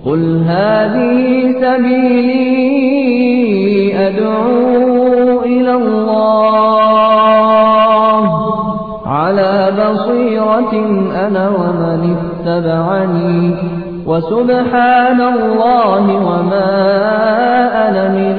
قل هذه سبيلي أدعو إلى الله على بصيرة أنا ومن اتبعني وسبحان الله وما أنا من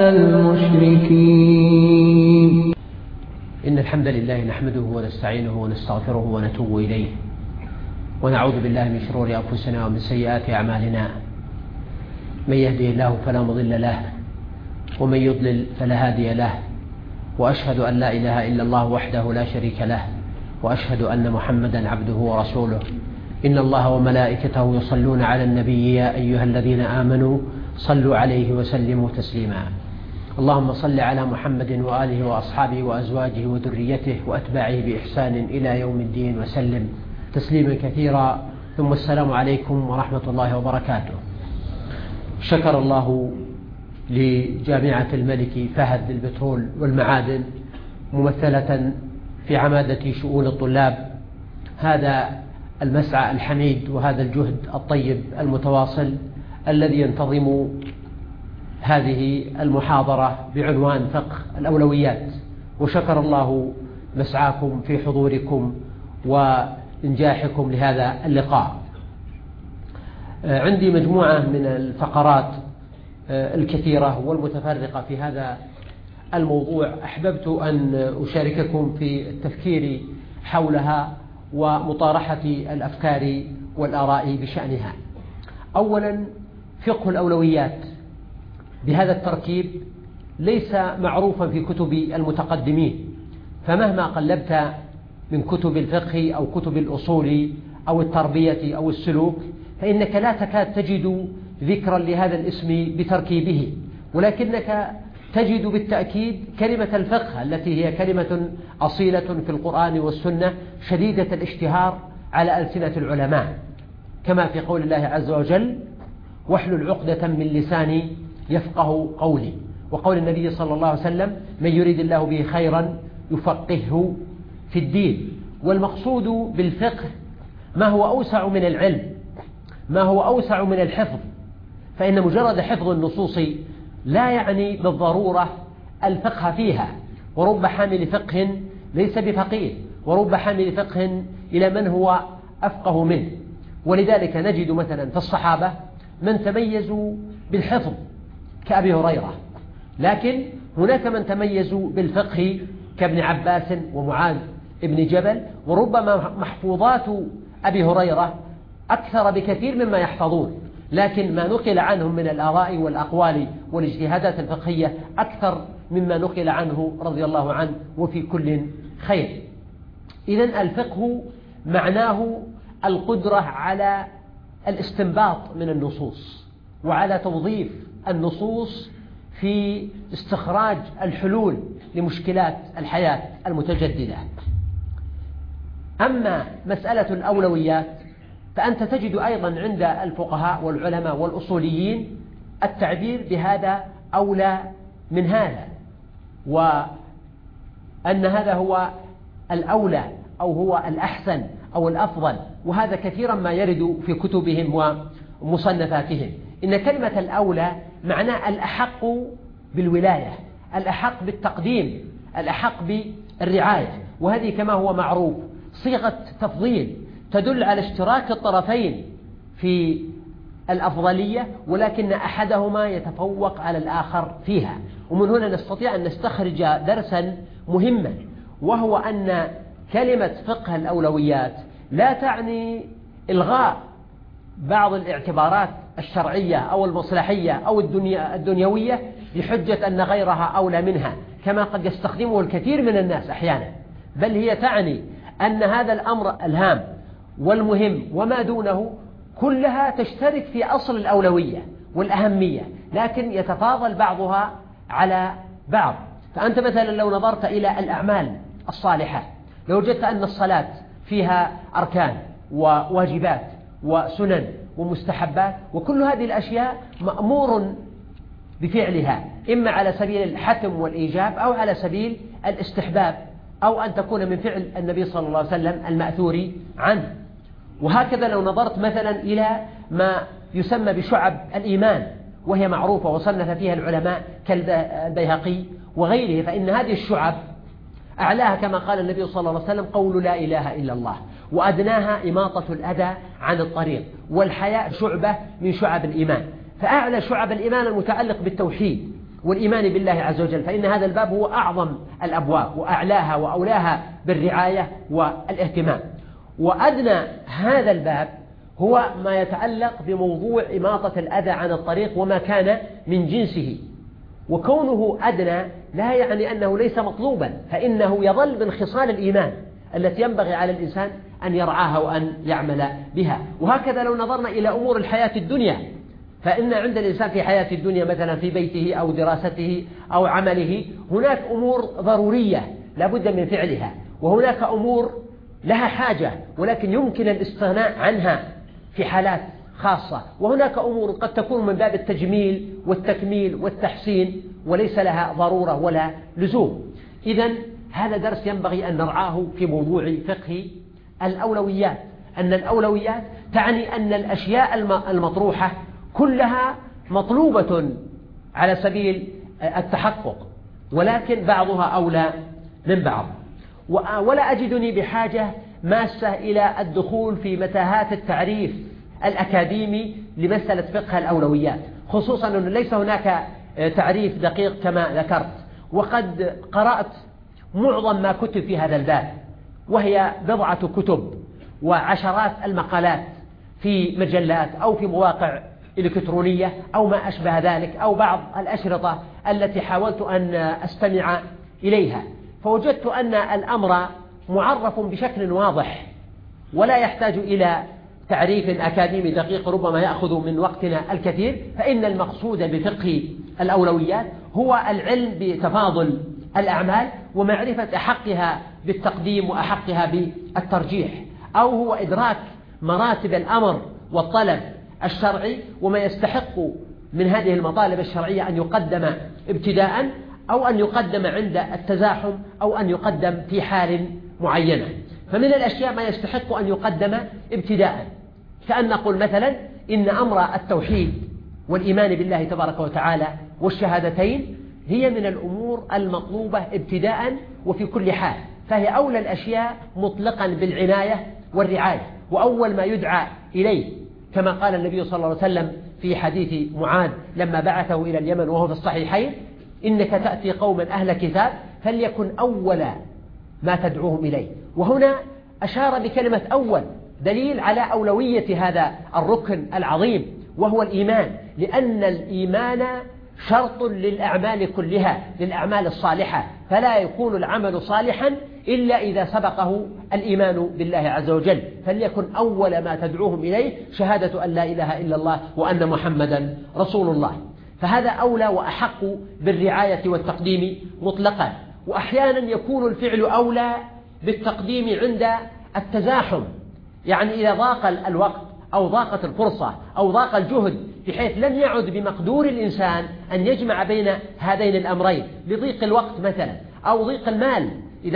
المشركين. إن الحمد لله نحمده ونستعينه ونستغفره ونتوب إليه ونعوذ بالله من شرور أنفسنا ومن سيئات أعمالنا. من يهدي الله فلا مضل له ومن يضلل فلا هادي له، وأشهد أن لا إله إلا الله وحده لا شريك له، وأشهد أن محمدا عبده ورسوله. إن الله وملائكته يصلون على النبي يا أيها الذين آمنوا صلوا عليه وسلموا تسليما. اللهم صل على محمد وآله وأصحابه وأزواجه وذريته وأتباعه بإحسان إلى يوم الدين وسلم تسليما كثيرا. ثم السلام عليكم ورحمة الله وبركاته. شكر الله لجامعة الملك فهد للبترول والمعادن ممثلة في عمادة شؤون الطلاب هذا المسعى الحميد وهذا الجهد الطيب المتواصل الذي ينتظم هذه المحاضرة بعنوان فقه الأولويات. وشكر الله مسعاكم في حضوركم وإنجاحكم لهذا اللقاء. عندي مجموعة من الفقرات الكثيرة والمتفرقة في هذا الموضوع أحببت أن أشارككم في التفكير حولها ومطارحة الأفكار والآراء بشأنها. أولا، فقه الأولويات بهذا التركيب ليس معروفا في كتب المتقدمين، فمهما قلبت من كتب الفقه أو كتب الأصول أو التربية أو السلوك فإنك لا تكاد تجد ذكرا لهذا الاسم بتركيبه، ولكنك تجد بالتأكيد كلمة الفقه التي هي كلمة أصيلة في القرآن والسنة شديدة الاشتهار على ألسنة العلماء، كما في قول الله عز وجل: واحلل عقدة من لساني يفقه قولي، وقول النبي صلى الله عليه وسلم: من يريد الله به خيرا يفقهه في الدين. والمقصود بالفقه ما هو أوسع من العلم، ما هو أوسع من الحفظ، فإن مجرد حفظ النصوص لا يعني بالضرورة الفقه فيها، ورب حامل فقه ليس بفقيه، ورب حامل فقه إلى من هو أفقه منه. ولذلك نجد مثلا في الصحابة من تميزوا بالحفظ كأبي هريرة، لكن هناك من تميزوا بالفقه كابن عباس ومعاذ ابن جبل، وربما محفوظات أبي هريرة أكثر بكثير مما يحفظون، لكن ما نقل عنهم من الآراء والأقوال والاجتهادات الفقهية أكثر مما نقل عنه رضي الله عنه، وفي كل خير. إذن الفقه معناه القدرة على الاستنباط من النصوص وعلى توظيف النصوص في استخراج الحلول لمشكلات الحياة المتجددة. أما مسألة الأولويات فأنت تجد أيضا عند الفقهاء والعلماء والأصوليين التعبير بهذا أولى من هذا، وأن هذا هو الأولى أو هو الأحسن أو الأفضل، وهذا كثيرا ما يرد في كتبهم ومصنفاتهم. إن كلمة الأولى معناه الأحق بالولاية، الأحق بالتقديم، الأحق بالرعاية، وهذه كما هو معروف صيغة تفضيل تدل على اشتراك الطرفين في الأفضلية، ولكن أحدهما يتفوق على الآخر فيها. ومن هنا نستطيع أن نستخرج درسا مهما، وهو أن كلمة فقه الأولويات لا تعني إلغاء بعض الاعتبارات الشرعية أو المصلحية أو الدنيوية بحجة أن غيرها أولى منها، كما قد يستخدمه الكثير من الناس أحيانا، بل هي تعني أن هذا الأمر الهام والمهم وما دونه كلها تشترك في أصل الأولوية والأهمية، لكن يتفاضل بعضها على بعض. فأنت مثلا لو نظرت إلى الأعمال الصالحة لو وجدت أن الصلاة فيها أركان وواجبات وسنن ومستحبات، وكل هذه الأشياء مأمور بفعلها، إما على سبيل الحتم والإيجاب أو على سبيل الاستحباب، أو أن تكون من فعل النبي صلى الله عليه وسلم المأثور عنه. وهكذا لو نظرت مثلا إلى ما يسمى بشعب الإيمان، وهي معروفة وصنف فيها العلماء كالبيهقي وغيره. فإن هذه الشعب أعلاها كما قال النبي صلى الله عليه وسلم قول لا إله إلا الله، وأدناها إماطة الأذى عن الطريق، والحياء شعبة من شعب الإيمان. فأعلى شعب الإيمان المتعلق بالتوحيد والإيمان بالله عز وجل، فإن هذا الباب هو أعظم الأبواب وأعلاها وأولاها بالرعاية والاهتمام. وأدنى هذا الباب هو ما يتعلق بموضوع إماطة الأذى عن الطريق وما كان من جنسه. وكونه أدنى لا يعني أنه ليس مطلوبا، فإنه يظل من خصال الإيمان التي ينبغي على الإنسان أن يرعاها وأن يعمل بها. وهكذا لو نظرنا إلى أمور الحياة الدنيا، فإن عند الإنسان في حياة الدنيا مثلا في بيته أو دراسته أو عمله هناك أمور ضرورية لا بد من فعلها، وهناك أمور لها حاجة ولكن يمكن الاستغناء عنها في حالات خاصة، وهناك أمور قد تكون من باب التجميل والتكميل والتحسين وليس لها ضرورة ولا لزوم. إذن هذا درس ينبغي أن نرعاه في موضوع فقه الأولويات، أن الأولويات تعني أن الأشياء المطروحة كلها مطلوبة على سبيل التحقق، ولكن بعضها أولى من بعض. ولا أجدني بحاجة ماسة إلى الدخول في متاهات التعريف الأكاديمي لمسألة فقه الأولويات، خصوصا أنه ليس هناك تعريف دقيق كما ذكرت، وقد قرأت معظم ما كتب في هذا الباب، وهي بضعة كتب وعشرات المقالات في مجلات أو في مواقع إلكترونية أو ما أشبه ذلك، أو بعض الأشرطة التي حاولت أن أستمع إليها، فوجدت أن الأمر معرف بشكل واضح ولا يحتاج إلى تعريف أكاديمي دقيق ربما يأخذ من وقتنا الكثير. فإن المقصود بفقه الأولويات هو العلم بتفاضل الأعمال ومعرفة أحقها بالتقديم وأحقها بالترجيح، أو هو إدراك مراتب الأمر والطلب الشرعي وما يستحق من هذه المطالب الشرعية أن يقدم ابتداء أو أن يقدم عند التزاحم أو أن يقدم في حال معينة. فمن الأشياء ما يستحق أن يقدم ابتداء، كأن نقول مثلا إن أمر التوحيد والإيمان بالله تبارك وتعالى والشهادتين هي من الأمور المطلوبة ابتداء وفي كل حال، فهي أولى الأشياء مطلقا بالعناية والرعاية، وأول ما يدعى إليه كما قال النبي صلى الله عليه وسلم في حديث معاذ لما بعثه إلى اليمن وهو في الصحيحين: إنك تأتي قوما أهل كتاب فليكن أول ما تدعوهم إليه. وهنا أشار بكلمة أول دليل على أولوية هذا الركن العظيم وهو الإيمان، لأن الإيمان شرط للأعمال كلها، للأعمال الصالحة، فلا يكون العمل صالحا إلا إذا سبقه الإيمان بالله عز وجل. فليكن أول ما تدعوهم إليه شهادة أن لا إله إلا الله وأن محمدا رسول الله. فهذا أولى وأحق بالرعاية والتقديم مطلقا. وأحيانا يكون الفعل أولى بالتقديم عند التزاحم، يعني إذا ضاق الوقت أو ضاقت الفرصة أو ضاق الجهد بحيث لم يعد بمقدور الإنسان أن يجمع بين هذين الأمرين، لضيق الوقت مثلا أو ضيق المال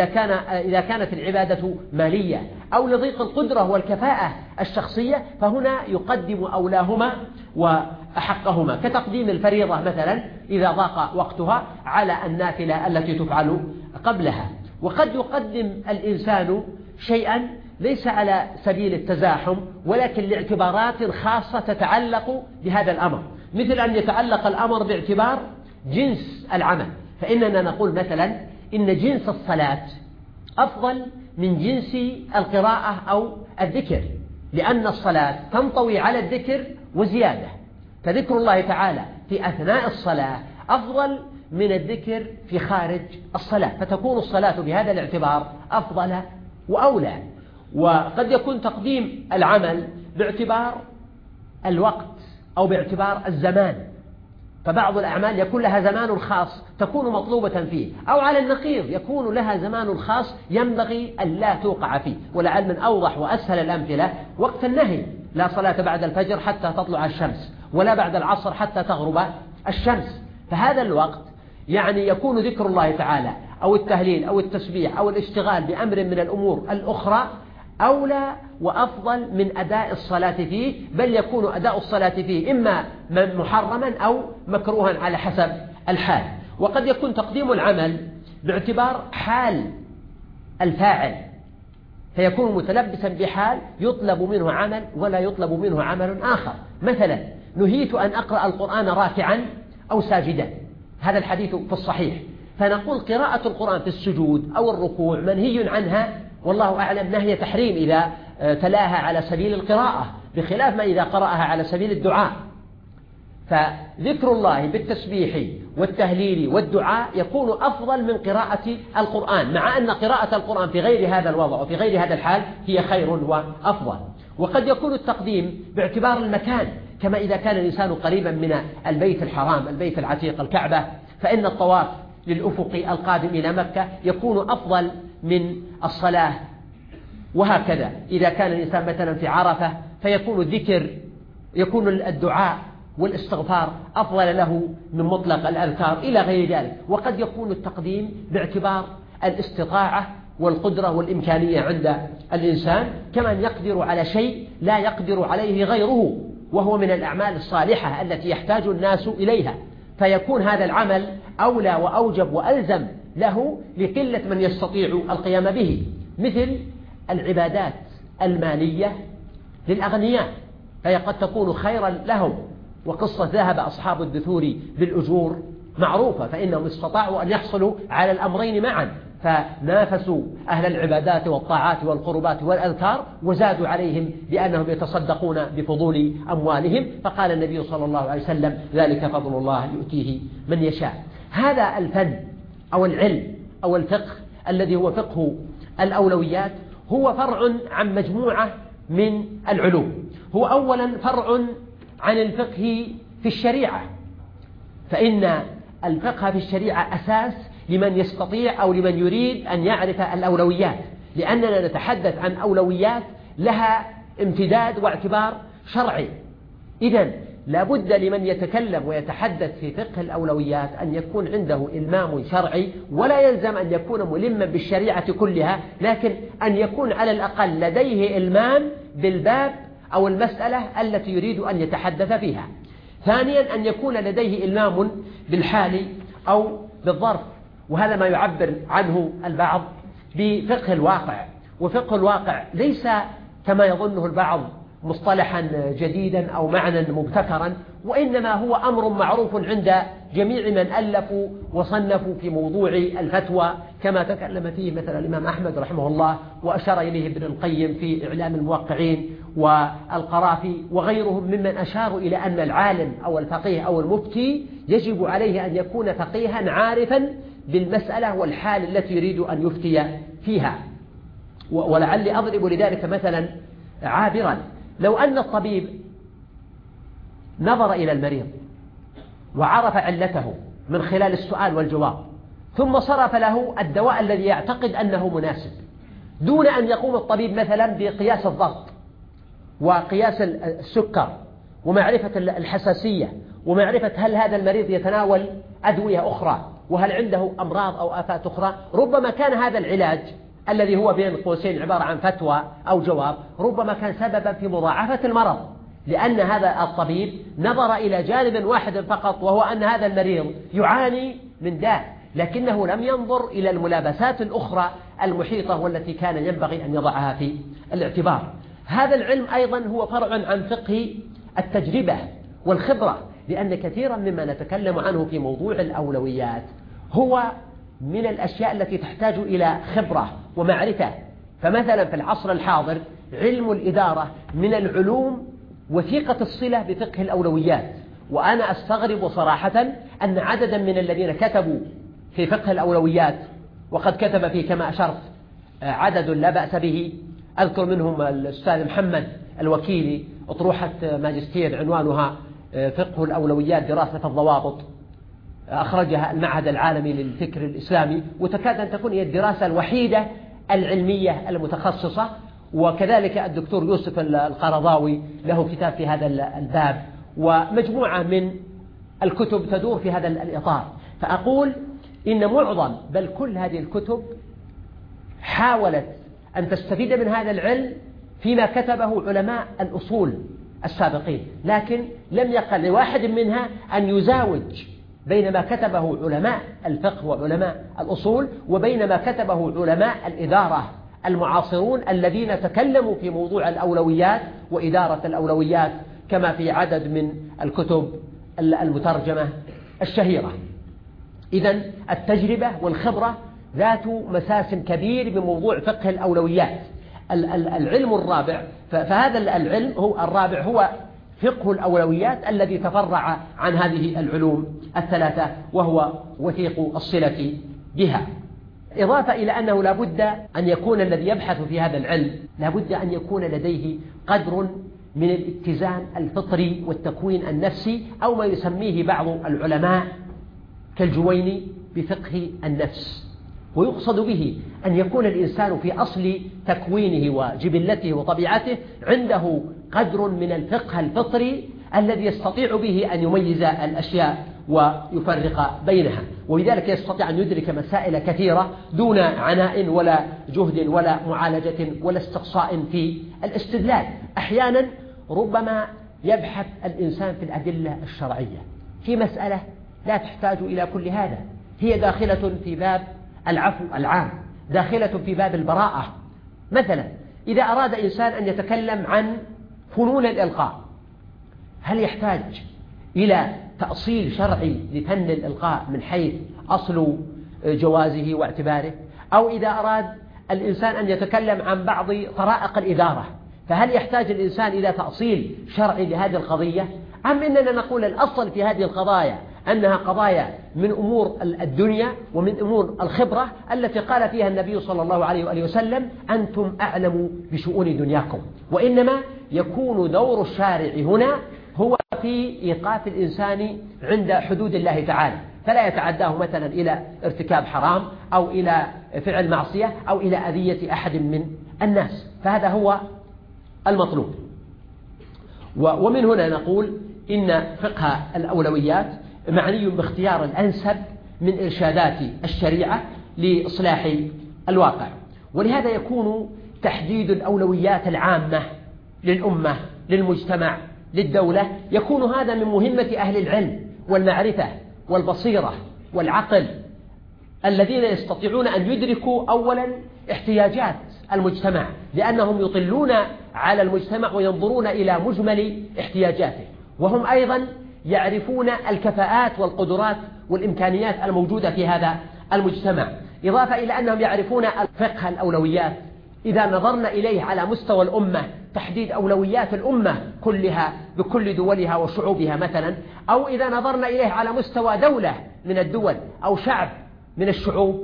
إذا كانت العبادة مالية، أو لضيق القدرة والكفاءة الشخصية، فهنا يقدم أولاهما وأحقهما، كتقديم الفريضة مثلا إذا ضاق وقتها على النافلة التي تفعل قبلها. وقد يقدم الإنسان شيئا ليس على سبيل التزاحم ولكن لاعتبارات خاصة تتعلق بهذا الأمر، مثل أن يتعلق الأمر باعتبار جنس العمل، فإننا نقول مثلا إن جنس الصلاة أفضل من جنس القراءة أو الذكر، لأن الصلاة تنطوي على الذكر وزيادة، فذكر الله تعالى في أثناء الصلاة أفضل من الذكر في خارج الصلاة، فتكون الصلاة بهذا الاعتبار أفضل وأولى. وقد يكون تقديم العمل باعتبار الوقت أو باعتبار الزمان، فبعض الأعمال يكون لها زمان خاص تكون مطلوبة فيه، أو على النقيض يكون لها زمان خاص ينبغي أن لا توقع فيه. ولعل من أوضح وأسهل الأمثلة وقت النهي: لا صلاة بعد الفجر حتى تطلع الشمس، ولا بعد العصر حتى تغرب الشمس. فهذا الوقت يعني يكون ذكر الله تعالى أو التهليل أو التسبيح أو الاشتغال بأمر من الأمور الأخرى أولى وأفضل من أداء الصلاة فيه، بل يكون أداء الصلاة فيه إما محرما أو مكروها على حسب الحال. وقد يكون تقديم العمل باعتبار حال الفاعل، فيكون متلبسا بحال يطلب منه عمل ولا يطلب منه عمل آخر. مثلا نهيت أن أقرأ القرآن راكعا أو ساجدا، هذا الحديث في الصحيح، فنقول قراءة القرآن في السجود أو الركوع منهي عنها والله أعلم نهي تحريم إذا تلاها على سبيل القراءة، بخلاف ما إذا قرأها على سبيل الدعاء. فذكر الله بالتسبيح والتهليل والدعاء يكون أفضل من قراءة القرآن، مع أن قراءة القرآن في غير هذا الوضع وفي غير هذا الحال هي خير وأفضل. وقد يكون التقديم باعتبار المكان، كما إذا كان الإنسان قريبا من البيت الحرام البيت العتيق الكعبة، فإن الطواف للأفق القادم إلى مكة يكون أفضل من الصلاة. وهكذا إذا كان الإنسان مثلا في عرفة فيكون الذكر، يكون الدعاء والاستغفار أفضل له من مطلق الأذكار إلى غير ذلك. وقد يكون التقديم باعتبار الاستطاعة والقدرة والإمكانية عند الإنسان، كمن يقدر على شيء لا يقدر عليه غيره، وهو من الأعمال الصالحة التي يحتاج الناس إليها، فيكون هذا العمل أولى وأوجب وألزم له لقلة من يستطيع القيام به، مثل العبادات المالية للأغنياء، فهي قد تكون خيرا لهم. وقصة ذهب أصحاب الدثور بالأجور معروفة، فإنهم استطاعوا أن يحصلوا على الأمرين معا، فنافسوا أهل العبادات والطاعات والقربات والأذكار، وزادوا عليهم بأنهم يتصدقون بفضول أموالهم، فقال النبي صلى الله عليه وسلم ذلك فضل الله يؤتيه من يشاء. هذا الفن أو العلم أو الفقه الذي هو فقه الأولويات هو فرع عن مجموعة من العلوم. هو أولا فرع عن الفقه في الشريعة، فإن الفقه في الشريعة أساس لمن يستطيع أو لمن يريد أن يعرف الأولويات، لأننا نتحدث عن أولويات لها امتداد واعتبار شرعي. إذن لابد لمن يتكلم ويتحدث في فقه الأولويات أن يكون عنده إلمام شرعي، ولا يلزم أن يكون ملما بالشريعة كلها، لكن أن يكون على الأقل لديه إلمام بالباب أو المسألة التي يريد أن يتحدث فيها. ثانيا أن يكون لديه إلمام بالحال أو بالظرف، وهذا ما يعبر عنه البعض بفقه الواقع. وفقه الواقع ليس كما يظنه البعض مصطلحا جديدا أو معنى مبتكرا، وإنما هو أمر معروف عند جميع من ألفوا وصنفوا في موضوع الفتوى، كما تكلم فيه مثلا الإمام أحمد رحمه الله، وأشار إليه ابن القيم في إعلام الموقعين، والقرافي وغيرهم ممن أشاروا إلى أن العالم أو الفقيه أو المفتي يجب عليه أن يكون فقيها عارفا بالمسألة والحال التي يريد أن يفتي فيها. ولعلي أضرب لذلك مثلا عابرا، لو أن الطبيب نظر إلى المريض وعرف علته من خلال السؤال والجواب، ثم صرف له الدواء الذي يعتقد أنه مناسب، دون أن يقوم الطبيب مثلا بقياس الضغط وقياس السكر ومعرفة الحساسية ومعرفة هل هذا المريض يتناول أدوية أخرى وهل عنده أمراض أو آفات أخرى، ربما كان هذا العلاج الذي هو بين قوسين عبارة عن فتوى أو جواب ربما كان سببا في مضاعفة المرض، لأن هذا الطبيب نظر إلى جانب واحد فقط، وهو أن هذا المريض يعاني من داء، لكنه لم ينظر إلى الملابسات الأخرى المحيطة والتي كان ينبغي أن يضعها في الاعتبار. هذا العلم أيضا هو فرع عن فقه التجربة والخبرة، لأن كثيرا مما نتكلم عنه في موضوع الأولويات هو من الأشياء التي تحتاج إلى خبرة ومعرفة. فمثلا في العصر الحاضر علم الإدارة من العلوم وثيقة الصلة بفقه الأولويات، وأنا أستغرب صراحة أن عددا من الذين كتبوا في فقه الأولويات، وقد كتب فيه كما أشرت عدد لا بأس به، أذكر منهم الأستاذ محمد الوكيلي أطروحة ماجستير عنوانها فقه الأولويات دراسة الضوابط، أخرجها المعهد العالمي للفكر الإسلامي، وتكاد أن تكون هي الدراسة الوحيدة العلمية المتخصصة. وكذلك الدكتور يوسف القرضاوي له كتاب في هذا الباب، ومجموعة من الكتب تدور في هذا الإطار. فأقول إن معظم بل كل هذه الكتب حاولت أن تستفيد من هذا العلم فيما كتبه علماء الأصول السابقين، لكن لم يقل لواحد منها أن يزاوج بين ما كتبه علماء الفقه وعلماء الأصول وبين ما كتبه علماء الإدارة المعاصرون الذين تكلموا في موضوع الأولويات وإدارة الأولويات كما في عدد من الكتب المترجمة الشهيرة. إذن التجربة والخبرة ذات مساس كبير بموضوع فقه الأولويات. العلم الرابع، فهذا العلم هو الرابع هو فقه الأولويات الذي تفرع عن هذه العلوم الثلاثة، وهو وثيق الصلة بها. إضافة إلى أنه لا بد أن يكون الذي يبحث في هذا العلم لا بد أن يكون لديه قدر من الاتزان الفطري والتكوين النفسي، أو ما يسميه بعض العلماء كالجويني بفقه النفس. ويقصد به أن يكون الإنسان في أصل تكوينه وجبلته وطبيعته عنده قدر من الفقه الفطري الذي يستطيع به أن يميز الأشياء ويفرق بينها، ولذلك يستطيع أن يدرك مسائل كثيرة دون عناء ولا جهد ولا معالجة ولا استقصاء في الاستدلال. أحيانا ربما يبحث الإنسان في الأدلة الشرعية في مسألة لا تحتاج إلى كل هذا، هي داخلة في باب العفو العام، داخلة في باب البراءة. مثلا إذا أراد إنسان أن يتكلم عن فنون الإلقاء، هل يحتاج إلى تأصيل شرعي لفن الإلقاء من حيث أصل جوازه واعتباره؟ أو إذا أراد الإنسان أن يتكلم عن بعض طرائق الإدارة، فهل يحتاج الإنسان إلى تأصيل شرعي لهذه القضية؟ أم إننا نقول الأصل في هذه القضايا أنها قضايا من أمور الدنيا ومن أمور الخبرة التي قال فيها النبي صلى الله عليه وآله وسلم أنتم أعلم بشؤون دنياكم، وإنما يكون دور الشارع هنا هو في إيقاف الإنسان عند حدود الله تعالى، فلا يتعداه مثلا إلى ارتكاب حرام أو إلى فعل معصية أو إلى أذية أحد من الناس، فهذا هو المطلوب. ومن هنا نقول إن فقه الأولويات معني باختيار الأنسب من إرشادات الشريعة لإصلاح الواقع، ولهذا يكون تحديد الأولويات العامة للأمة للمجتمع للدولة، يكون هذا من مهمة أهل العلم والمعرفة والبصيرة والعقل الذين يستطيعون أن يدركوا أولا احتياجات المجتمع، لأنهم يطلون على المجتمع وينظرون إلى مجمل احتياجاته، وهم أيضا يعرفون الكفاءات والقدرات والإمكانيات الموجودة في هذا المجتمع، إضافة إلى أنهم يعرفون فقه الأولويات. إذا نظرنا إليه على مستوى الأمة، تحديد أولويات الأمة كلها بكل دولها وشعوبها مثلا، أو إذا نظرنا إليه على مستوى دولة من الدول أو شعب من الشعوب،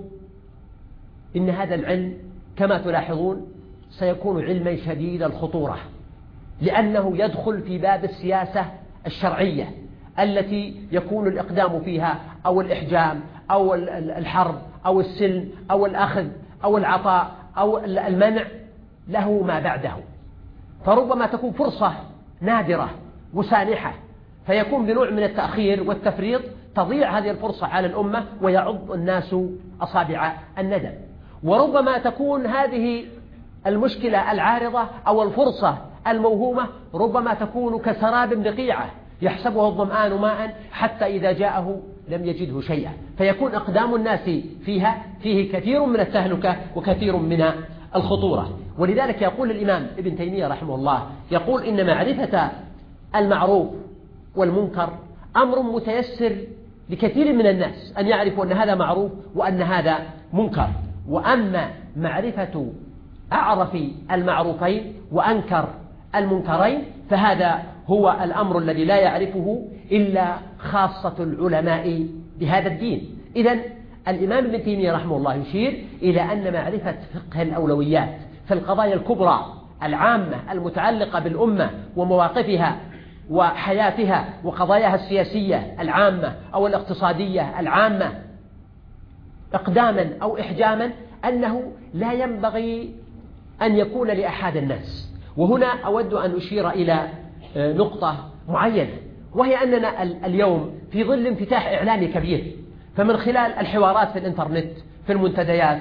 إن هذا العلم كما تلاحظون سيكون علما شديد الخطورة، لأنه يدخل في باب السياسة الشرعية التي يكون الإقدام فيها أو الإحجام أو الحرب أو السلم أو الأخذ أو العطاء أو المنع له ما بعده، فربما تكون فرصة نادرة وسانحة، فيكون بنوع من التأخير والتفريط تضيع هذه الفرصة على الأمة ويعض الناس أصابع الندم. وربما تكون هذه المشكلة العارضة أو الفرصة الموهومة ربما تكون كسراب بقيعة يحسبه الظمآن ماء حتى إذا جاءه لم يجده شيئا، فيكون أقدام الناس فيها فيه كثير من التهلكة وكثير من الخطورة. ولذلك يقول الإمام ابن تيمية رحمه الله، يقول إن معرفة المعروف والمنكر أمر متيسر لكثير من الناس أن يعرفوا أن هذا معروف وأن هذا منكر، وأما معرفة أعرف المعروفين وأنكر المنكرين فهذا هو الأمر الذي لا يعرفه إلا خاصة العلماء بهذا الدين. إذن الإمام ابن تيمية رحمه الله يشير إلى أن معرفة فقه الأولويات في القضايا الكبرى العامة المتعلقة بالأمة ومواقفها وحياتها وقضاياها السياسية العامة أو الاقتصادية العامة إقداما أو إحجاما، أنه لا ينبغي أن يكون لأحد الناس. وهنا أود أن أشير إلى نقطة معينة، وهي أننا اليوم في ظل انفتاح إعلامي كبير، فمن خلال الحوارات في الإنترنت في المنتديات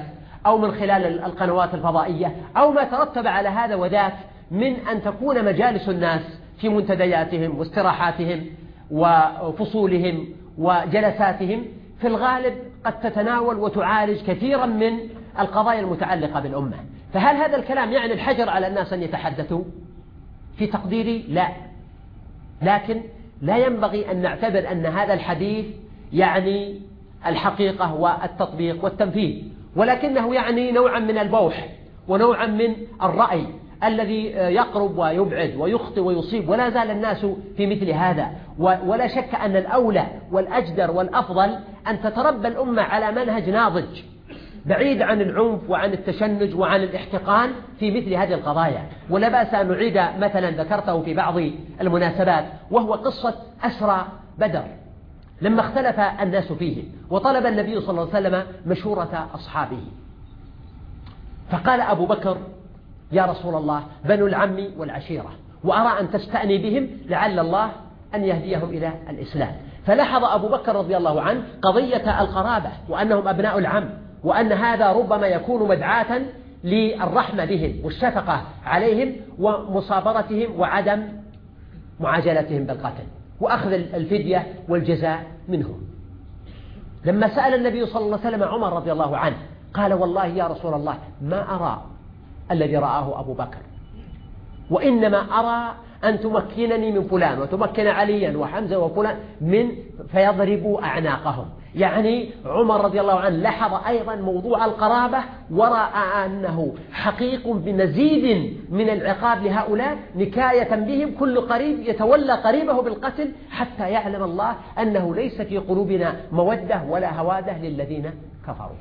أو من خلال القنوات الفضائية أو ما ترتب على هذا وذاك من أن تكون مجالس الناس في منتدياتهم واستراحاتهم وفصولهم وجلساتهم في الغالب قد تتناول وتعالج كثيرا من القضايا المتعلقة بالأمة. فهل هذا الكلام يعني الحجر على الناس أن يتحدثوا؟ في تقديري لا، لكن لا ينبغي أن نعتبر أن هذا الحديث يعني الحقيقة والتطبيق والتنفيذ، ولكنه يعني نوعا من البوح ونوعا من الرأي الذي يقرب ويبعد ويخطئ ويصيب، ولا زال الناس في مثل هذا. ولا شك أن الأولى والأجدر والأفضل أن تتربى الأمة على منهج ناضج بعيد عن العنف وعن التشنج وعن الاحتقان في مثل هذه القضايا. ولا بأس أن نعيد مثلا ذكرته في بعض المناسبات، وهو قصة أسرى بدر لما اختلف الناس فيه، وطلب النبي صلى الله عليه وسلم مشورة أصحابه، فقال أبو بكر: يا رسول الله، بنو العم والعشيرة، وأرى أن تستأني بهم لعل الله أن يهديهم إلى الإسلام. فلاحظ أبو بكر رضي الله عنه قضية القرابة وأنهم أبناء العم، وأن هذا ربما يكون مدعاة للرحمة بهم والشفقة عليهم ومصابرتهم وعدم معاجلتهم بالقتل وأخذ الفدية والجزاء منهم. لما سأل النبي صلى الله عليه وسلم عمر رضي الله عنه قال: والله يا رسول الله ما أرى الذي رآه أبو بكر، وإنما أرى أن تمكنني من فلان وتمكن عليا وحمزة وفلان من فيضربوا أعناقهم. يعني عمر رضي الله عنه لاحظ أيضا موضوع القرابة، ورأى أنه حقيق بمزيد من العقاب لهؤلاء نكاية بهم، كل قريب يتولى قريبه بالقتل حتى يعلم الله أنه ليس في قلوبنا مودة ولا هوادة للذين كفروا.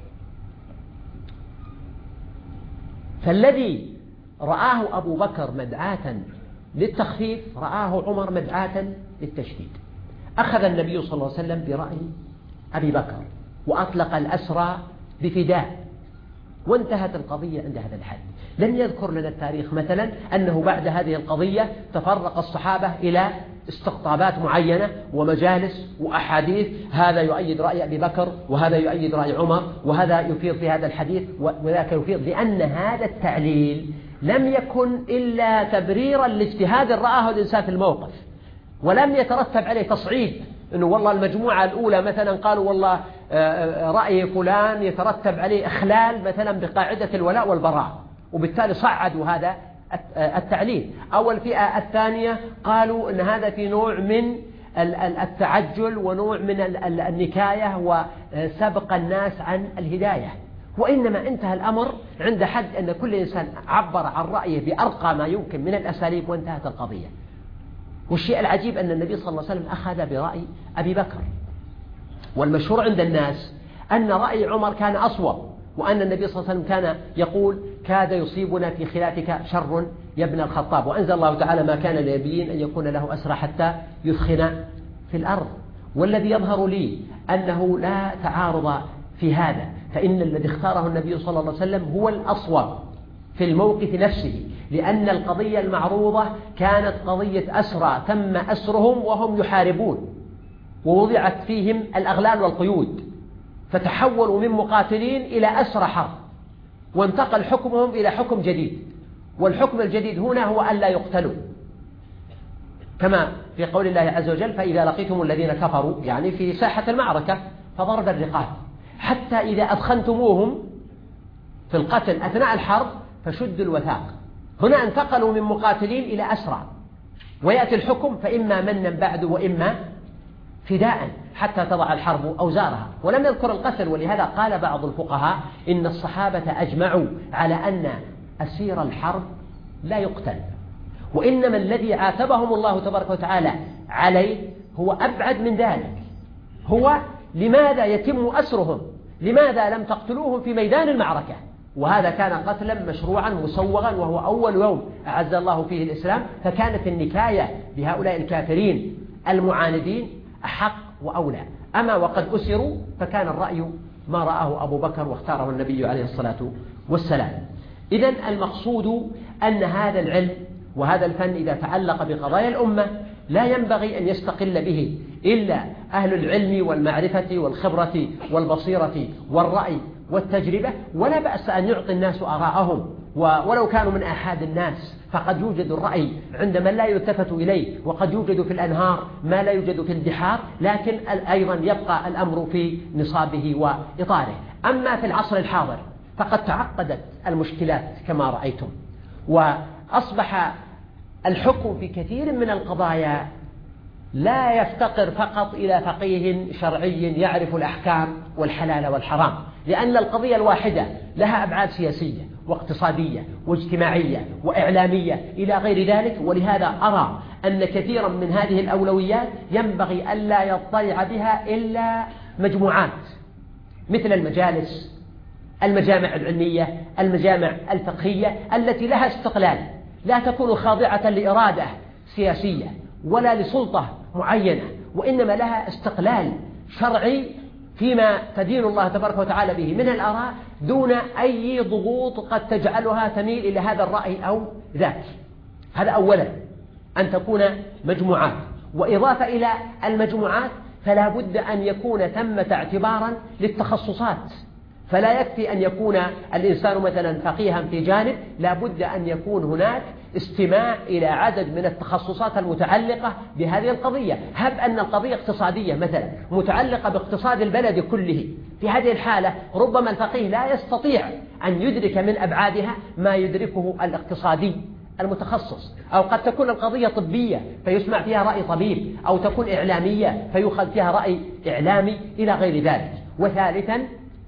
فالذي رآه أبو بكر مدعاة للتخفيف رآه عمر مدعاة للتشديد. أخذ النبي صلى الله عليه وسلم برأي أبي بكر وأطلق الأسرى بفداء، وانتهت القضية عند هذا الحد. لم يذكر لنا التاريخ مثلا أنه بعد هذه القضية تفرق الصحابة إلى استقطابات معينة ومجالس وأحاديث، هذا يؤيد رأي أبي بكر وهذا يؤيد رأي عمر وهذا يفيض في هذا الحديث وذاك يفيض، لأن هذا التعليل لم يكن إلا تبريرا لاجتهاد رآه الإنسان في الموقف، ولم يترتب عليه تصعيد أنه والله المجموعة الأولى مثلا قالوا والله رأي فلان يترتب عليه إخلال مثلا بقاعدة الولاء والبراء، وبالتالي صعدوا هذا التعليل. أو الفئة الثانية قالوا أن هذا في نوع من التعجل ونوع من النكاية وسبق الناس عن الهداية. وإنما انتهى الأمر عند حد أن كل إنسان عبر عن رأيه بأرقى ما يمكن من الأساليب وانتهت القضية. والشيء العجيب أن النبي صلى الله عليه وسلم أخذ برأي أبي بكر، والمشهور عند الناس أن رأي عمر كان أصوب، وأن النبي صلى الله عليه وسلم كان يقول: كاد يصيبنا في خلافك شر يا ابن الخطاب، وأنزل الله تعالى: ما كان لنبي أن يكون له أسرى حتى يثخن في الأرض. والذي يظهر لي أنه لا تعارض في هذا، فإن الذي اختاره النبي صلى الله عليه وسلم هو الأصوب في الموقف نفسه، لأن القضية المعروضة كانت قضية أسرى تم أسرهم وهم يحاربون، ووضعت فيهم الأغلال والقيود، فتحولوا من مقاتلين إلى أسرى حرب، وانتقل حكمهم إلى حكم جديد، والحكم الجديد هنا هو ألا يقتلوا، كما في قول الله عز وجل: فإذا لقيتم الذين كفروا، يعني في ساحة المعركة، فضرب الرقاب، حتى إذا أدخنتموهم في القتل أثناء الحرب فشدوا الوثاق. هنا انتقلوا من مقاتلين إلى أسرى، ويأتي الحكم فإما منا بعد وإما فداء حتى تضع الحرب أوزارها. ولم يذكر القتل، ولهذا قال بعض الفقهاء إن الصحابة أجمعوا على أن أسير الحرب لا يقتل، وإنما الذي عاتبهم الله تبارك وتعالى عليه هو أبعد من ذلك، هو لماذا يتم أسرهم، لماذا لم تقتلوهم في ميدان المعركة؟ وهذا كان قتلا مشروعا مسوغا، وهو أول يوم أعز الله فيه الإسلام، فكانت النكاية بهؤلاء الكافرين المعاندين أحق وأولى. أما وقد أسروا فكان الرأي ما رآه أبو بكر واختاره النبي عليه الصلاة والسلام. إذن المقصود أن هذا العلم وهذا الفن إذا تعلق بقضايا الأمة لا ينبغي أن يستقل به إلا أهل العلم والمعرفة والخبرة والبصيرة والرأي والتجربة، ولا بأس أن يعطي الناس آراءهم ولو كانوا من آحاد الناس، فقد يوجد الرأي عند من لا يلتفت إليه، وقد يوجد في الأنهار ما لا يوجد في البحار، لكن أيضا يبقى الأمر في نصابه وإطاره. أما في العصر الحاضر فقد تعقدت المشكلات كما رأيتم، وأصبح الحكم في كثير من القضايا لا يفتقر فقط إلى فقيه شرعي يعرف الأحكام والحلال والحرام، لأن القضية الواحدة لها أبعاد سياسية واقتصادية واجتماعية وإعلامية إلى غير ذلك. ولهذا أرى أن كثيرا من هذه الأولويات ينبغي ألا يطلع بها إلا مجموعات، مثل المجالس، المجامع العلمية، المجامع الفقهية التي لها استقلال، لا تكون خاضعة لإرادة سياسية ولا لسلطة معينة، وإنما لها استقلال شرعي فيما تدين الله تبارك وتعالى به من الآراء، دون أي ضغوط قد تجعلها تميل إلى هذا الرأي أو ذاك. هذا أولا، أن تكون مجموعات. وإضافة إلى المجموعات فلا بد أن يكون ثمة اعتبارا للتخصصات، فلا يكفي أن يكون الإنسان مثلا فقيها في جانب، لا بد أن يكون هناك استماع إلى عدد من التخصصات المتعلقة بهذه القضية. هب أن القضية اقتصادية مثلا متعلقة باقتصاد البلد كله، في هذه الحالة ربما الفقيه لا يستطيع أن يدرك من أبعادها ما يدركه الاقتصادي المتخصص، أو قد تكون القضية طبية فيسمع فيها رأي طبيب، أو تكون إعلامية فيؤخذ فيها رأي إعلامي إلى غير ذلك. وثالثا،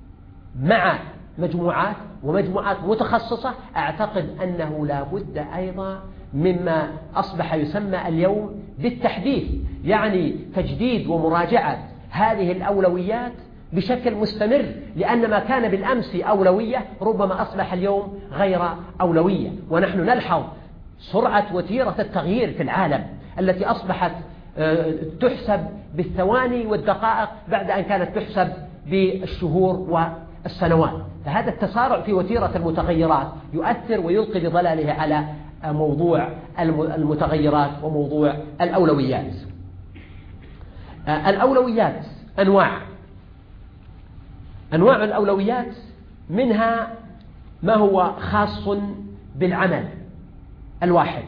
مع مجموعات ومجموعات متخصصة أعتقد أنه لا بد أيضا مما أصبح يسمى اليوم بالتحديث، يعني تجديد ومراجعة هذه الأولويات بشكل مستمر، لأن ما كان بالأمس أولوية ربما أصبح اليوم غير أولوية. ونحن نلحظ سرعة وتيرة التغيير في العالم التي أصبحت تحسب بالثواني والدقائق بعد أن كانت تحسب بالشهور والسنوات. فهذا التسارع في وتيرة المتغيرات يؤثر ويلقي بظلاله على موضوع المتغيرات وموضوع الأولويات. الأولويات أنواع الأولويات، منها ما هو خاص بالعمل الواحد،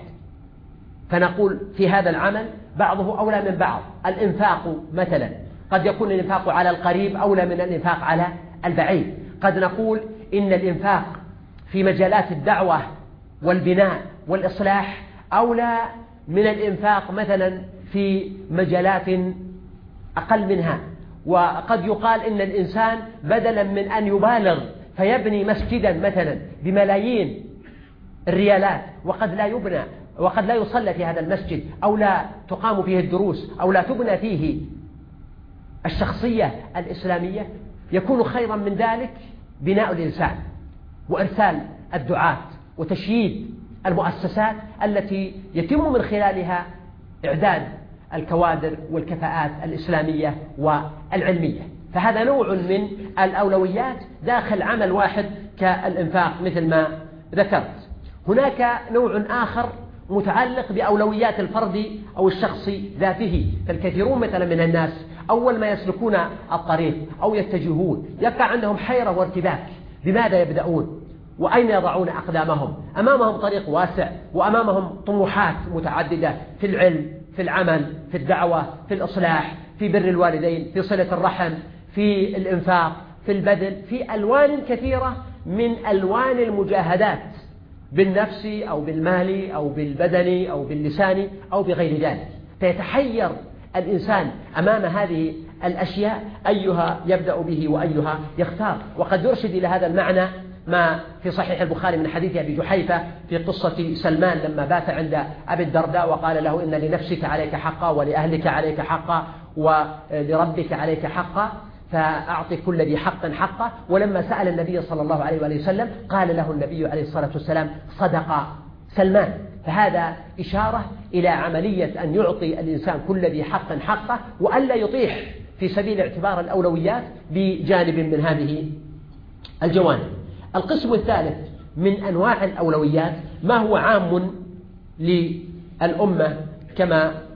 فنقول في هذا العمل بعضه أولى من بعض. الإنفاق مثلا قد يكون الإنفاق على القريب أولى من الإنفاق على البعيد. قد نقول إن الإنفاق في مجالات الدعوة والبناء والإصلاح أولى من الإنفاق مثلا في مجالات أقل منها. وقد يقال إن الإنسان بدلا من أن يبالغ فيبني مسجدا مثلا بملايين الريالات وقد لا يبنى وقد لا يصلى في هذا المسجد، أو لا تقام فيه الدروس، أو لا تبنى فيه الشخصية الإسلامية، يكون خيرا من ذلك بناء الإنسان وإرسال الدعاة وتشييد المؤسسات التي يتم من خلالها إعداد الكوادر والكفاءات الإسلامية والعلمية. فهذا نوع من الأولويات داخل عمل واحد كالإنفاق مثل ما ذكرت. هناك نوع آخر متعلق بأولويات الفرد أو الشخص ذاته. فالكثيرون مثلا من الناس أول ما يسلكون الطريق أو يتجهون يقع عندهم حيرة وارتباك، بماذا يبدأون وأين يضعون أقدامهم؟ أمامهم طريق واسع وأمامهم طموحات متعددة في العلم، في العمل، في الدعوة، في الإصلاح، في بر الوالدين، في صلة الرحم، في الإنفاق، في البذل، في ألوان كثيرة من ألوان المجاهدات بالنفس أو بالمال أو بالبدن أو باللسان أو بغير ذلك. فيتحير الإنسان أمام هذه الأشياء أيها يبدأ به وأيها يختار. وقد يرشد إلى هذا المعنى ما في صحيح البخاري من حديث أبي جحيفة في قصة سلمان لما بات عند أبي الدرداء وقال له إن لنفسك عليك حقا ولأهلك عليك حقا ولربك عليك حقا فأعطي كل ذي حق حقه. ولما سأل النبي صلى الله عليه وآله وسلم قال له النبي عليه الصلاة والسلام صدق سلمان. فهذا إشارة إلى عملية أن يعطي الإنسان كل ذي حق حقه وألا يطيح في سبيل اعتبار الأولويات بجانب من هذه الجوانب. القسم الثالث من أنواع الأولويات ما هو عام للأمة كما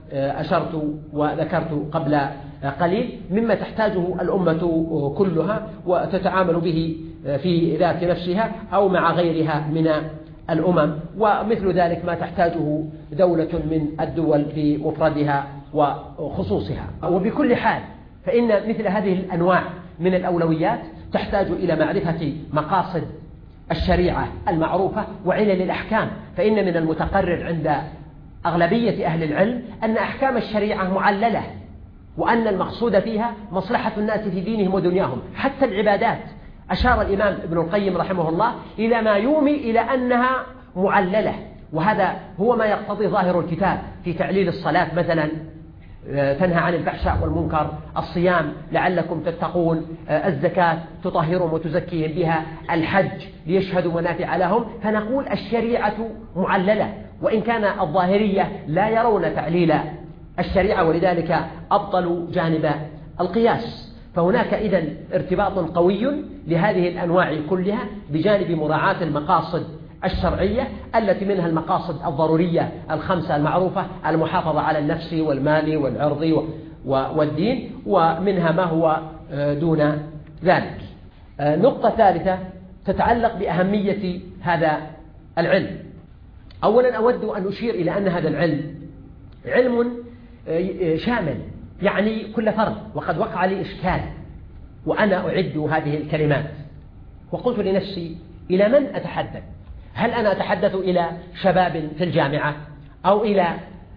أشرت وذكرت قبل قليل، مما تحتاجه الأمة كلها وتتعامل به في ذات نفسها أو مع غيرها من الأمم، ومثل ذلك ما تحتاجه دولة من الدول بمفردها وخصوصها. وبكل حال فإن مثل هذه الأنواع من الأولويات تحتاج إلى معرفة مقاصد الشريعة المعروفة وعلل الأحكام، فإن من المتقرر عند أغلبية أهل العلم أن أحكام الشريعة معللة، وأن المقصود فيها مصلحة الناس في دينهم ودنياهم. حتى العبادات أشار الإمام ابن القيم رحمه الله إلى ما يومي إلى أنها معللة، وهذا هو ما يقتضي ظاهر الكتاب في تعليل الصلاة مثلا، تنهى عن الفحشاء والمنكر، الصيام لعلكم تتقون، الزكاة تطهرهم وتزكيهم بها، الحج ليشهدوا منافع لهم. فنقول الشريعة معللة، وإن كان الظاهرية لا يرون تعليل الشريعة ولذلك أبطلوا جانب القياس. فهناك إذن ارتباط قوي لهذه الأنواع كلها بجانب مراعاة المقاصد الشرعية التي منها المقاصد الضرورية الخمسة المعروفة، المحافظة على النفس والمال والعرض والدين، ومنها ما هو دون ذلك. نقطة ثالثة تتعلق بأهمية هذا العلم. أولا أود أن أشير إلى أن هذا العلم علم شامل، يعني كل فرد. وقد وقع لي إشكال وأنا أعد هذه الكلمات، وقلت لنفسي إلى من أتحدث؟ هل أنا أتحدث إلى شباب في الجامعة أو إلى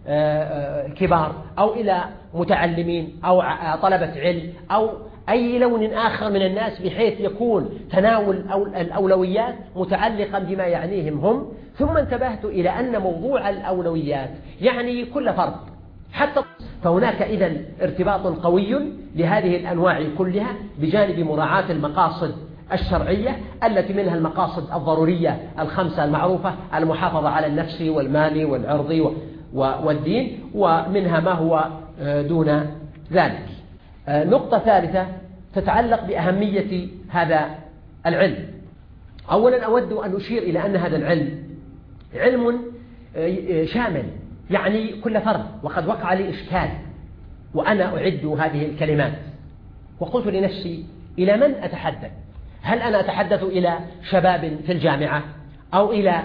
كبار أو إلى متعلمين أو طلبة علم أو أي لون آخر من الناس، بحيث يكون تناول الأولويات متعلقا بما يعنيهم هم؟ ثم انتبهت إلى أن موضوع الأولويات يعني كل فرد حتى. فهناك إذن ارتباط قوي لهذه الأنواع كلها بجانب مراعاة المقاصد الشرعية التي منها المقاصد الضرورية الخمسة المعروفة، المحافظة على النفس والمال والعرض والدين، ومنها ما هو دون ذلك. نقطة ثالثة تتعلق بأهمية هذا العلم. أولا أود أن أشير إلى أن هذا العلم علم شامل، يعني كل فرد. وقد وقع لي إشكال وأنا أعد هذه الكلمات، وقلت لنفسي إلى من أتحدث؟ هل أنا أتحدث إلى شباب في الجامعة أو إلى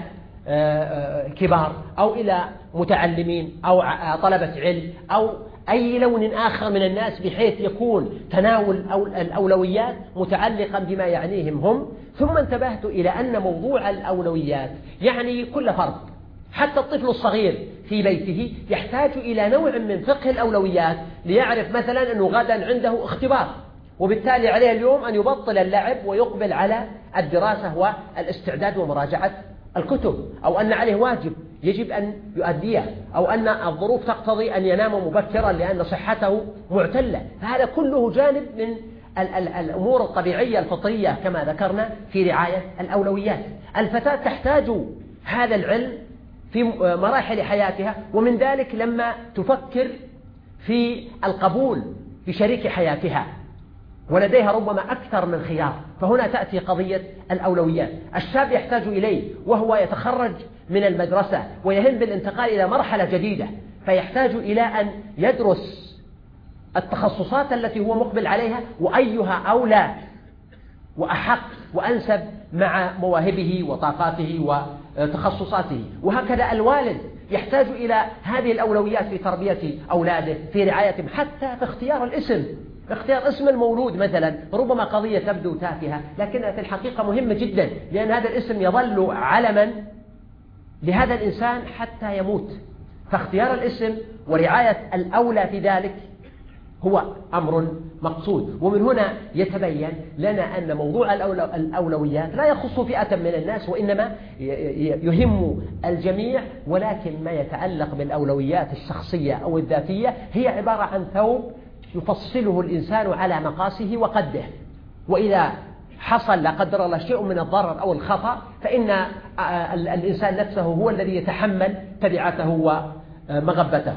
كبار أو إلى متعلمين أو طلبة علم أو أي لون آخر من الناس، بحيث يكون تناول الأولويات متعلقا بما يعنيهم هم؟ ثم انتبهت إلى أن موضوع الأولويات يعني كل فرد، حتى الطفل الصغير في بيته يحتاج إلى نوع من فقه الأولويات، ليعرف مثلا أنه غدا عنده اختبار، وبالتالي عليه اليوم أن يبطل اللعب ويقبل على الدراسة والاستعداد ومراجعة الكتب، أو أن عليه واجب يجب أن يؤديه، أو أن الظروف تقتضي أن ينام مبكرا لأن صحته معتلة. فهذا كله جانب من الأمور الطبيعية الفطرية كما ذكرنا في رعاية الأولويات. الفتاة تحتاج هذا العلم في مراحل حياتها، ومن ذلك لما تفكر في القبول بشريك حياتها ولديها ربما أكثر من خيار، فهنا تأتي قضية الأولويات. الشاب يحتاج إليه وهو يتخرج من المدرسة ويهم بالانتقال إلى مرحلة جديدة، فيحتاج إلى أن يدرس التخصصات التي هو مقبل عليها وأيها أولى وأحق وأنسب مع مواهبه وطاقاته وتخصصاته. وهكذا الوالد يحتاج إلى هذه الأولويات في تربية أولاده، في رعايتهم، حتى في اختيار الاسم. اختيار اسم المولود مثلا ربما قضية تبدو تافهة، لكنها في الحقيقة مهمة جدا، لأن هذا الاسم يظل علما لهذا الإنسان حتى يموت. فاختيار الاسم ورعاية الأولى في ذلك هو أمر مقصود. ومن هنا يتبين لنا أن موضوع الأولويات لا يخص فئة من الناس، وإنما يهم الجميع، ولكن ما يتعلق بالأولويات الشخصية أو الذاتية هي عبارة عن ثوب يفصله الإنسان على مقاسه وقده، وإذا حصل لا قدر الله شيء من الضرر أو الخطأ فإن الإنسان نفسه هو الذي يتحمل تبعته ومغبته.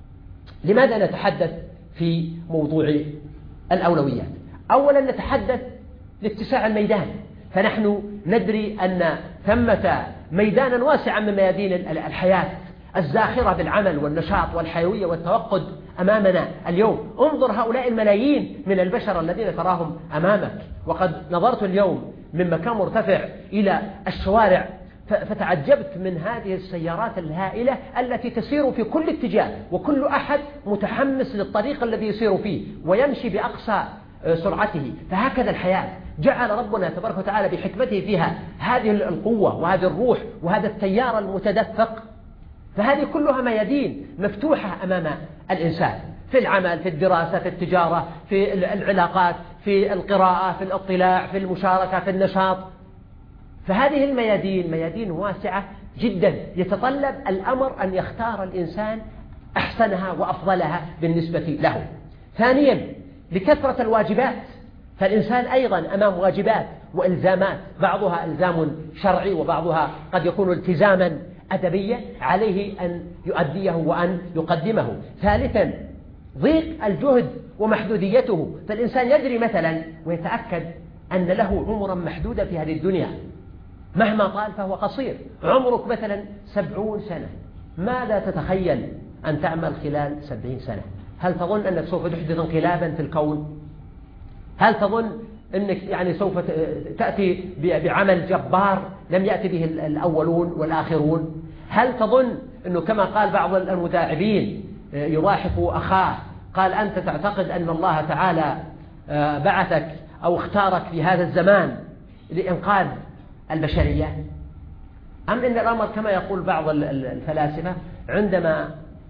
لماذا نتحدث في موضوع الأولويات؟ أولا نتحدث لاتساع الميدان، فنحن ندري أن ثمة ميدانا واسعا من ميادين الحياة الزاخرة بالعمل والنشاط والحيوية والتوقد أمامنا اليوم. انظر هؤلاء الملايين من البشر الذين تراهم أمامك. وقد نظرت اليوم من مكان مرتفع إلى الشوارع فتعجبت من هذه السيارات الهائلة التي تسير في كل اتجاه، وكل أحد متحمس للطريق الذي يسير فيه ويمشي بأقصى سرعته. فهكذا الحياة جعل ربنا تبارك وتعالى بحكمته فيها هذه القوة وهذه الروح وهذا التيار المتدفق. فهذه كلها ميادين مفتوحة أمام الإنسان، في العمل، في الدراسة، في التجارة، في العلاقات، في القراءة، في الاطلاع، في المشاركة، في النشاط. فهذه الميادين ميادين واسعة جدا، يتطلب الأمر أن يختار الإنسان أحسنها وأفضلها بالنسبة له. ثانيا، لكثرة الواجبات، فالإنسان أيضا أمام واجبات وإلزامات، بعضها إلزام شرعي وبعضها قد يكون التزاما أدبيا عليه أن يؤديه وأن يقدمه. ثالثا، ضيق الجهد ومحدوديته، فالإنسان يدري مثلا ويتأكد أن له عمرا محدودا في هذه الدنيا، مهما طال فهو قصير. عمرك مثلا 70 سنة، ماذا تتخيل أن تعمل خلال 70 سنة؟ هل تظن أنك سوف تحدث انقلابا في الكون؟ هل تظن أنك سوف تأتي بعمل جبار لم يأتي به الأولون والآخرون؟ هل تظن أنه كما قال بعض المداعبين يضاحك أخاه، قال أنت تعتقد أن الله تعالى بعثك أو اختارك في هذا الزمان لإنقاذ البشرية؟ أم إن الأمر كما يقول بعض الفلاسفة، عندما،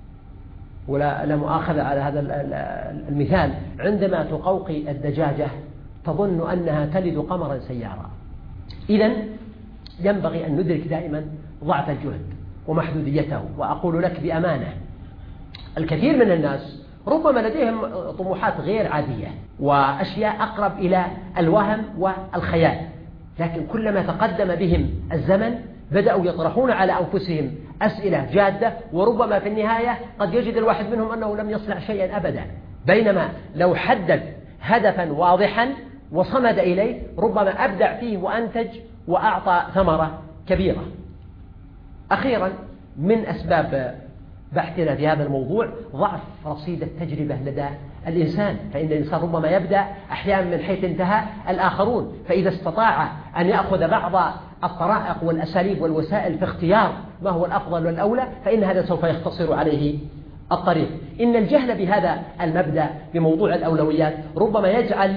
ولا مؤاخذة على هذا المثال، عندما تقوقي الدجاجة تظن أنها تلد قمرا سيارا. إذن ينبغي أن ندرك دائما ضعف الجهد ومحدوديته. وأقول لك بأمانة، الكثير من الناس ربما لديهم طموحات غير عادية وأشياء أقرب إلى الوهم والخيال، لكن كلما تقدم بهم الزمن بدأوا يطرحون على أنفسهم أسئلة جادة، وربما في النهاية قد يجد الواحد منهم أنه لم يصنع شيئا أبدا، بينما لو حدد هدفا واضحا وصمد إليه ربما أبدع فيه وأنتج وأعطى ثمرة كبيرة. أخيرا، من أسباب بحثنا في هذا الموضوع ضعف رصيد التجربة لدى الإنسان، فإن الإنسان ربما يبدأ أحيانا من حيث انتهى الآخرون، فإذا استطاع أن يأخذ بعض الطرائق والأساليب والوسائل في اختيار ما هو الأفضل والأولى فإن هذا سوف يختصر عليه الطريق. إن الجهل بهذا المبدأ بموضوع الأولويات ربما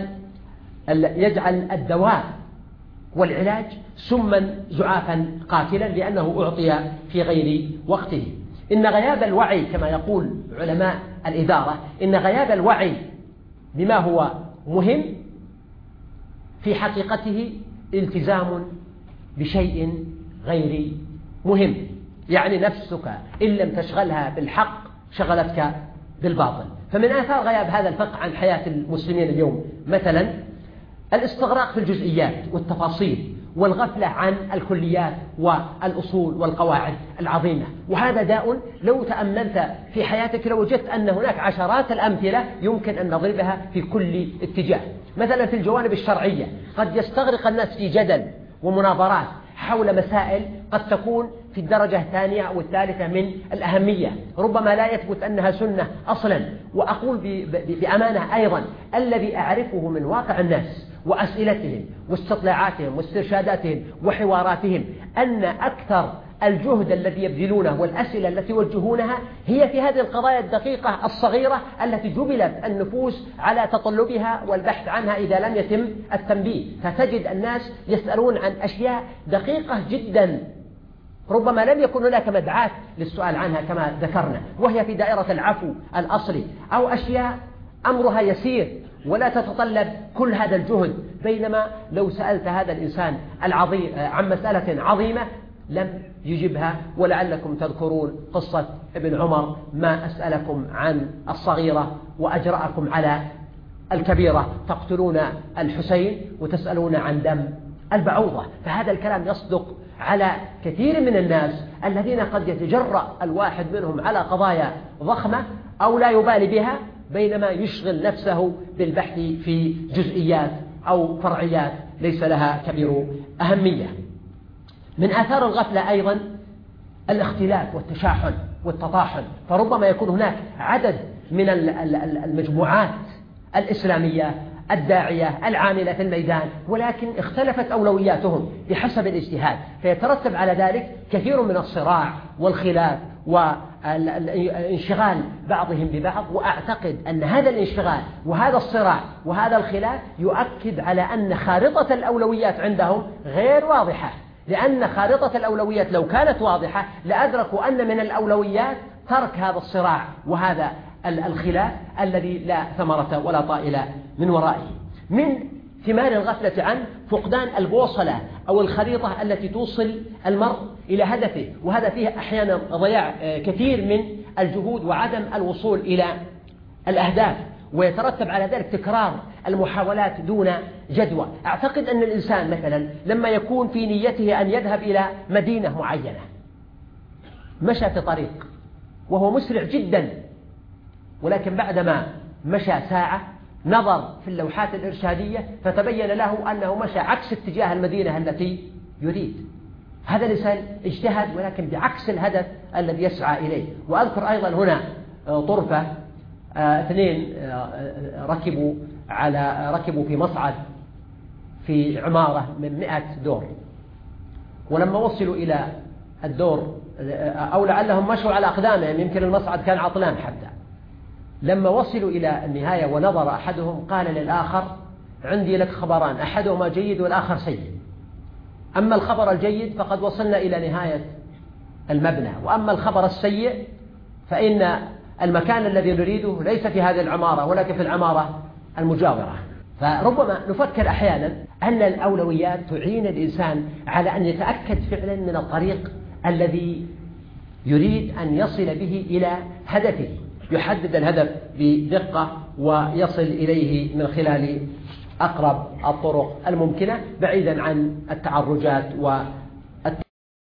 يجعل الدواء والعلاج سما زعافا قاتلا لأنه أعطي في غير وقته. إن غياب الوعي كما يقول علماء الإدارة، إن غياب الوعي بما هو مهم في حقيقته التزام بشيء غير مهم، يعني نفسك إن لم تشغلها بالحق شغلتك بالباطل. فمن آثار غياب هذا الفقه عن حياة المسلمين اليوم مثلا الاستغراق في الجزئيات والتفاصيل والغفلة عن الكليات والأصول والقواعد العظيمة، وهذا داء لو تأملت في حياتك لوجدت أن هناك عشرات الأمثلة يمكن أن نضربها في كل اتجاه. مثلا في الجوانب الشرعية قد يستغرق الناس في جدل ومناظرات حول مسائل قد تكون في الدرجة الثانية أو الثالثة من الأهمية، ربما لا يثبت أنها سنة أصلا. وأقول بأمانة أيضا الذي أعرفه من واقع الناس وأسئلتهم واستطلاعاتهم واسترشاداتهم وحواراتهم أن أكثر الجهد الذي يبذلونه والأسئلة التي يوجهونها هي في هذه القضايا الدقيقة الصغيرة التي جبلت النفوس على تطلبها والبحث عنها إذا لم يتم التنبيه. فتجد الناس يسألون عن أشياء دقيقة جدا ربما لم يكن هناك مدعاة للسؤال عنها كما ذكرنا، وهي في دائرة العفو الأصلي، أو أشياء أمرها يسير ولا تتطلب كل هذا الجهد، بينما لو سألت هذا الإنسان العظيم عن مسألة عظيمة لم يجبها. ولعلكم تذكرون قصة ابن عمر: ما أسألكم عن الصغيرة وأجرأكم على الكبيرة، تقتلون الحسين وتسألون عن دم البعوضة. فهذا الكلام يصدق على كثير من الناس الذين قد يتجرأ الواحد منهم على قضايا ضخمة أو لا يبالي بها، بينما يشغل نفسه بالبحث في جزئيات أو فرعيات ليس لها كبير أهمية. من آثار الغفلة أيضا الاختلاف والتشاحن، والتطاحن، فربما يكون هناك عدد من المجموعات الإسلامية الداعية العاملة في الميدان، ولكن اختلفت أولوياتهم بحسب الاجتهاد، فيترتب على ذلك كثير من الصراع والخلاف والانشغال بعضهم ببعض. وأعتقد أن هذا الانشغال وهذا الصراع وهذا الخلاف يؤكد على أن خارطة الأولويات عندهم غير واضحة، لأن خارطة الأولويات لو كانت واضحة لأدركوا أن من الأولويات ترك هذا الصراع وهذا الخلاف الذي لا ثمرة ولا طائل من ورائه. من ثمار الغفلة عن فقدان البوصلة أو الخريطة التي توصل المرء إلى هدفه، وهذا فيه أحيانا ضياع كثير من الجهود وعدم الوصول إلى الأهداف، ويترتب على ذلك تكرار المحاولات دون جدوى. أعتقد أن الإنسان مثلا لما يكون في نيته أن يذهب إلى مدينة معينة، مشى في طريق وهو مسرع جدا، ولكن بعدما مشى ساعة نظر في اللوحات الإرشادية فتبين له أنه مشى عكس اتجاه المدينة التي يريد. هذا الإنسان اجتهد ولكن بعكس الهدف الذي يسعى إليه. وأذكر أيضا هنا طرفة، اثنين ركبوا في مصعد في عمارة من 100 دور، ولما وصلوا إلى الدور أو لعلهم مشوا على أقدامهم، يمكن المصعد كان عطلان حتى، لما وصلوا إلى النهاية ونظر أحدهم قال للآخر: عندي لك خبران، أحدهما جيد والآخر سيء. أما الخبر الجيد فقد وصلنا إلى نهاية المبنى، وأما الخبر السيء فإن المكان الذي نريده ليس في هذه العمارة ولكن في العمارة المجاورة. فربما نفكر أحيانا أن الأولويات تعين الإنسان على أن يتأكد فعلا من الطريق الذي يريد أن يصل به إلى هدفه، يحدد الهدف بدقة ويصل إليه من خلال أقرب الطرق الممكنة بعيدا عن التعرجات